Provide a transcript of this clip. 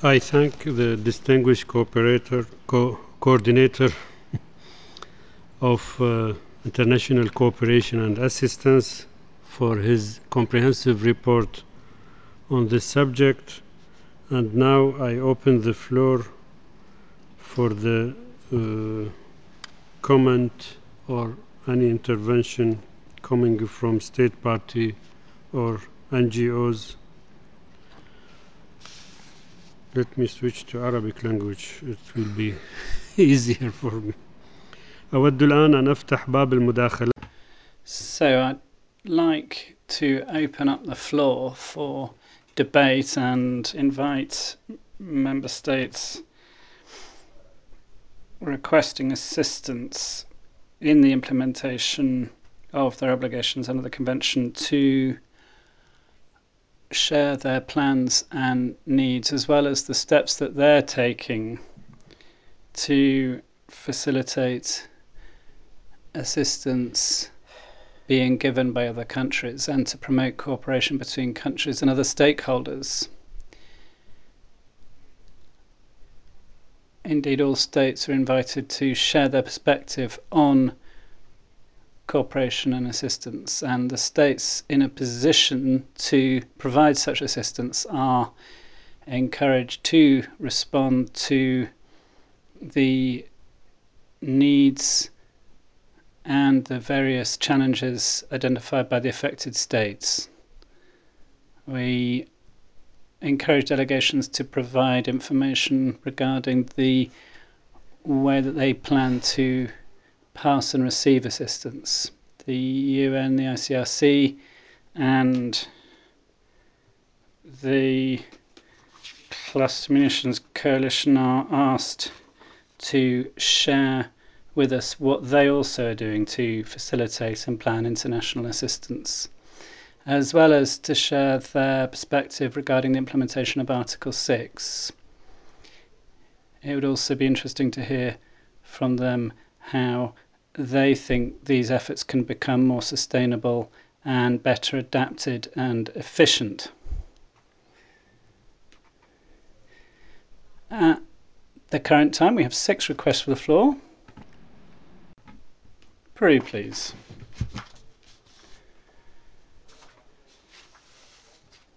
I thank the distinguished coordinator of international cooperation and assistance for his comprehensive report on this subject. And now I open the floor for the comment or any intervention coming from state party or NGOs. Let me switch to Arabic language. It will be easier for me. أود الآن أن أفتح باب المداخلة. So I'd like to open up the floor for debate and invite member states requesting assistance in the implementation of their obligations under the Convention to share their plans and needs, as well as the steps that they're taking to facilitate assistance being given by other countries and to promote cooperation between countries and other stakeholders. Indeed, all states are invited to share their perspective on cooperation and assistance, and the states in a position to provide such assistance are encouraged to respond to the needs and the various challenges identified by the affected states. We encourage delegations to provide information regarding the way that they plan to pass and receive assistance. The UN, the ICRC, and the Cluster Munitions Coalition are asked to share with us what they also are doing to facilitate and plan international assistance, as well as to share their perspective regarding the implementation of Article 6. It would also be interesting to hear from them how they think these efforts can become more sustainable and better adapted and efficient. At the current time, we have 6 requests for the floor. Peru, please.